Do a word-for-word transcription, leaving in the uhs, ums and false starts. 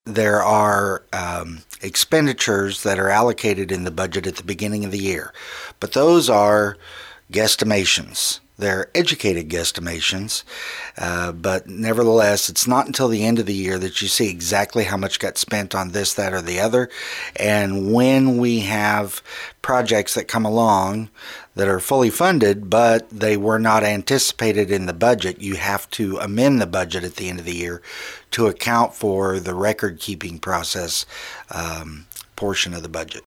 there are um, expenditures that are allocated in the budget at the beginning of the year, but those are guesstimations. They're educated guesstimations, uh, but nevertheless, it's not until the end of the year that you see exactly how much got spent on this, that, or the other. And when we have projects that come along that are fully funded, but they were not anticipated in the budget, you have to amend the budget at the end of the year to account for the record-keeping process um, portion of the budget.